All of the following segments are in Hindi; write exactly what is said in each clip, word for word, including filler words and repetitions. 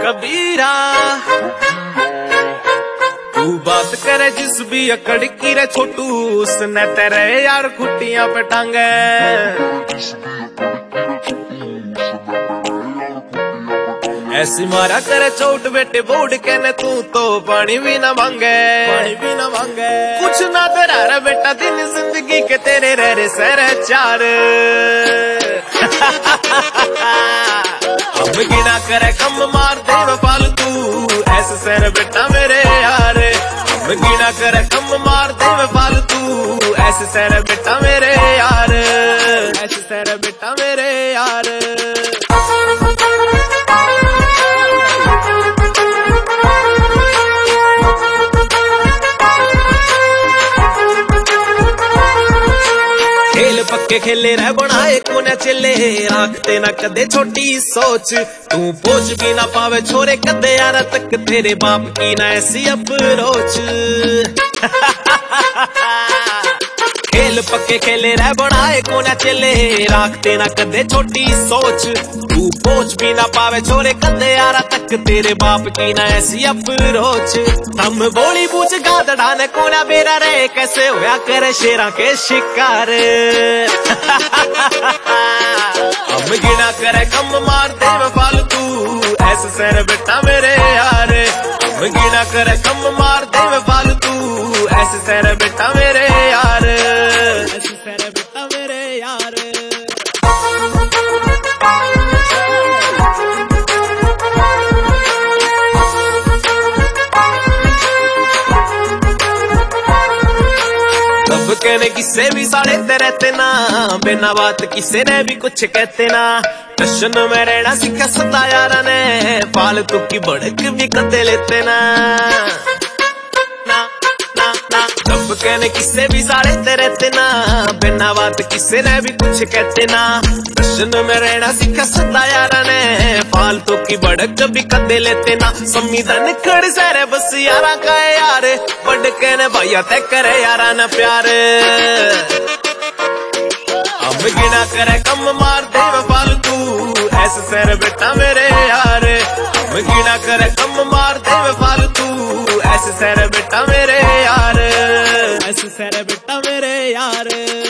कबीरा तू बात करे जिस भी अकड़ की रे छोटू उसने तेरे यार खुटियां पे टांगे। ऐसी मारा करे चोट बेटे बोर्ड कहने तू तो पानी भी ना मांगे पानी भी ना मांगे कुछ ना तेरा रे बेटा दिन जिंदगी के तेरे रह रे सर चार। हम गिना करे कम मार दे फालतू ऐसे सर बेटा मेरे यार। हम गिना करे कम मार दे फालतू ऐसे सर बेटा मेरे यार ऐसे सर बेटा मेरे यार। खेल पक्के खेले रह बनाए को न चले आखते ना कदे छोटी सोच तू पोच भी ना पावे छोरे कदे यार तक तेरे बाप की ना ऐसी अप्रोच। खेल पक्के खेले रह बनाए को न चले राखते ना कदे छोटी सोच तू पोच भी ना पावे छोरे कदे यार तक तेरे बाप की ना ऐसी अप्रोच। हम बोली बूझ गादड़ाने को ना बेरा रे कैसे होया करे शेरा के शिकार। हम गिना करे कम मार दे फालतू ऐसे सर बेटा मेरे यार। हम गिना करे कम मार दे फालतू ऐसे सर बेटा मेरे यार ऐसे सर बेटा मेरे यार। सब कहने किसे भी साढ़े ते रहते ना बिना बात किसे ने भी कुछ कहते ना। टशन में रहना सीखा सदा यारा ने फालतू की भड़क भी कदे लेते ना ना ना ना। सब कहने किसे भी साढ़े ते रहते ना बिना बात किसे ने भी कुछ कहते ना। टशन में रहना सीखा सदा यारा ने फालतू की भड़क भी कदे लेते ना। संविधान खड़ सारे बस यारा का यार बड़ कहने भैया तय करे यारा न प्यार। हम गिना करे कम मार दे फालतू ऐसे सर बेटा मेरे यार। हम गिना करे कम मार दे फालतू ऐसे सर बेटा मेरे यार ऐसे सर बेटा मेरे यार।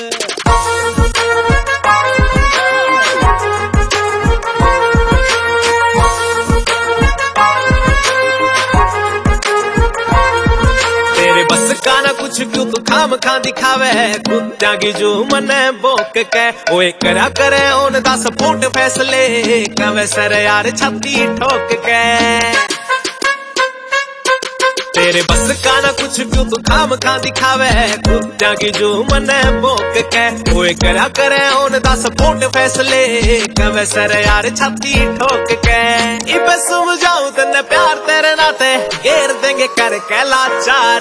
बस का ना कुछ क्यों तू खाम खा दिखावे कुत्ता की जो मने बोक के ओए करा करे ओन दा सपोर्ट फैसले कवे सर यार छाती ठोक के। तेरे बस का ना कुछ क्यों तू खाम खा दिखावे कुत्ता की जो मने बोक के ओए करा करे ओन दा सपोर्ट फैसले कवे सर यार छाती ठोक के। इबे समझाऊं तन्ने प्यार तेरे नाते घेर देंगे कर लाचार।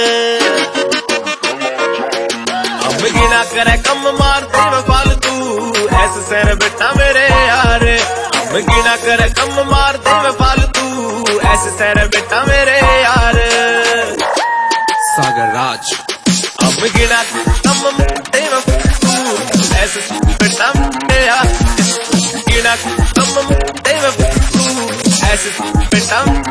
हम गिना करे कम मार दे फालतू ऐसे सर बेटा मेरे यार। हम गिना करे कम मार दे फालतू ऐसे सर बेटा मेरे यार सागर राज। हम गिना कम दे फालतू ऐसे बेटा मेरे यार गिना कम दे फालतू ऐसे बेटा